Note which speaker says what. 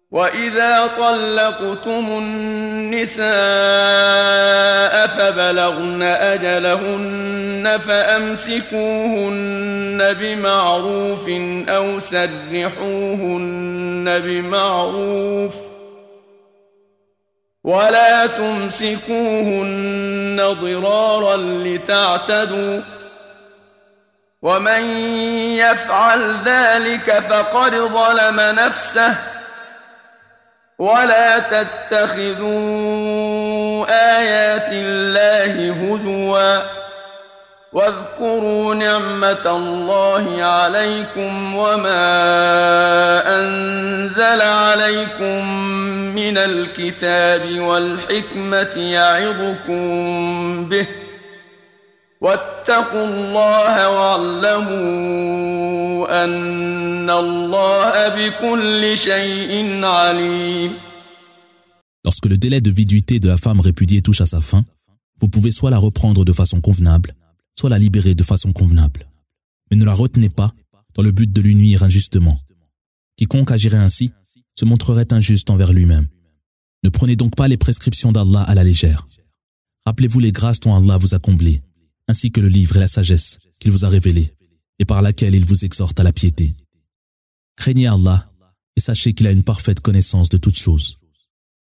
Speaker 1: وإذا طلقتم النساء فبلغن أجلهن فأمسكوهن بمعروف أو سرحوهن بمعروف ولا تمسكوهن ضرارا لتعتدوا ومن يفعل ذلك فقد ظلم نفسه ولا تتخذوا آيات الله هزوا واذكروا نعمة الله عليكم وما أنزل عليكم من الكتاب والحكمة يعظكم به واتقوا الله واعلموا أن الله بكل شيء عليم.
Speaker 2: Lorsque le délai de viduité de la femme répudiée touche à sa fin, vous pouvez soit la reprendre de façon convenable, soit la libérer de façon convenable. Mais ne la retenez pas dans le but de lui nuire injustement. Quiconque agirait ainsi se montrerait injuste envers lui-même. Ne prenez donc pas les prescriptions d'Allah à la légère. Rappelez-vous les grâces dont Allah vous a comblées, ainsi que le livre et la sagesse qu'il vous a révélés, et par laquelle il vous exhorte à la piété. Craignez Allah et sachez qu'il a une parfaite connaissance de toutes choses.